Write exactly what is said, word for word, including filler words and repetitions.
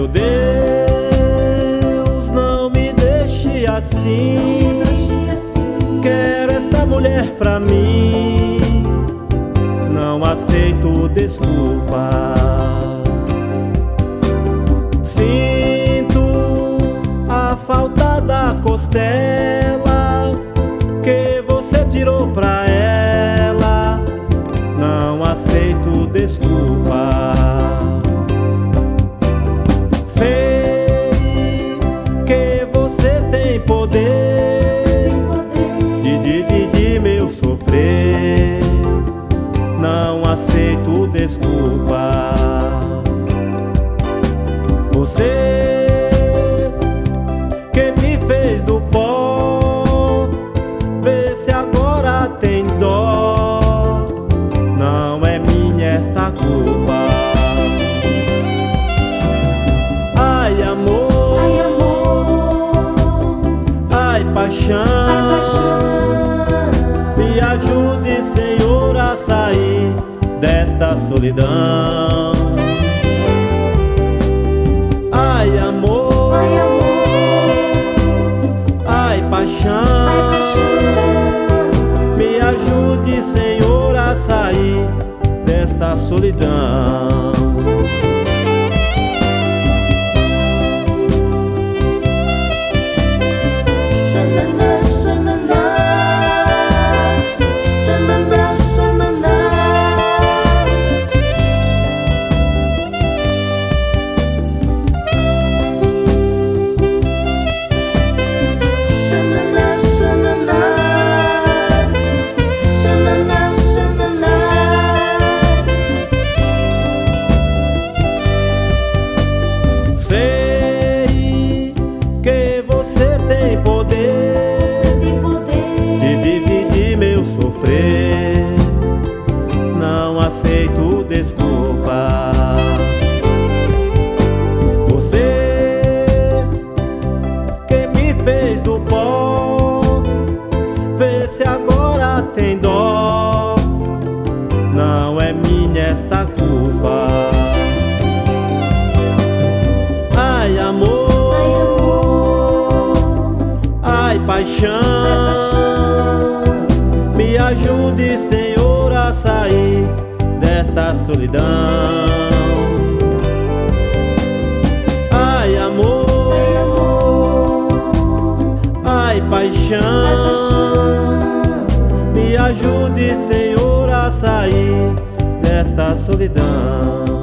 Meu Deus, não me deixe assim. Quero esta mulher pra mim. Não aceito desculpas. Sinto a falta da costela que você tirou pra ela. Não aceito desculpas. Sei que você tem poder de dividir meu sofrer. Não aceito desculpas. Você que me fez do pó, vê se agora tem dó. Não é minha esta culpa. Ai amor, ai, amor, ai paixão, ai, paixão. Me ajude, Senhor, a sair desta solidão. Ai amor, Ai, amor, ai paixão, ai, paixão. Me ajude, Senhor, a sair desta solidão. Xanana, xanana, xanana, xanana. Xanana, xanana, xanana, xanana. Sei que você tem poder Você tem poder de dividir meu sofrer. Não aceito desculpas. Você que me fez do pó, vê se agora tem dó. Não é minha esta culpa. Ai amor, Ai, amor, ai paixão, ai, paixão. Me ajude, Senhor, a sair desta solidão. Ai amor, Ai, amor, ai paixão, ai, paixão. Me ajude, Senhor, a sair desta solidão.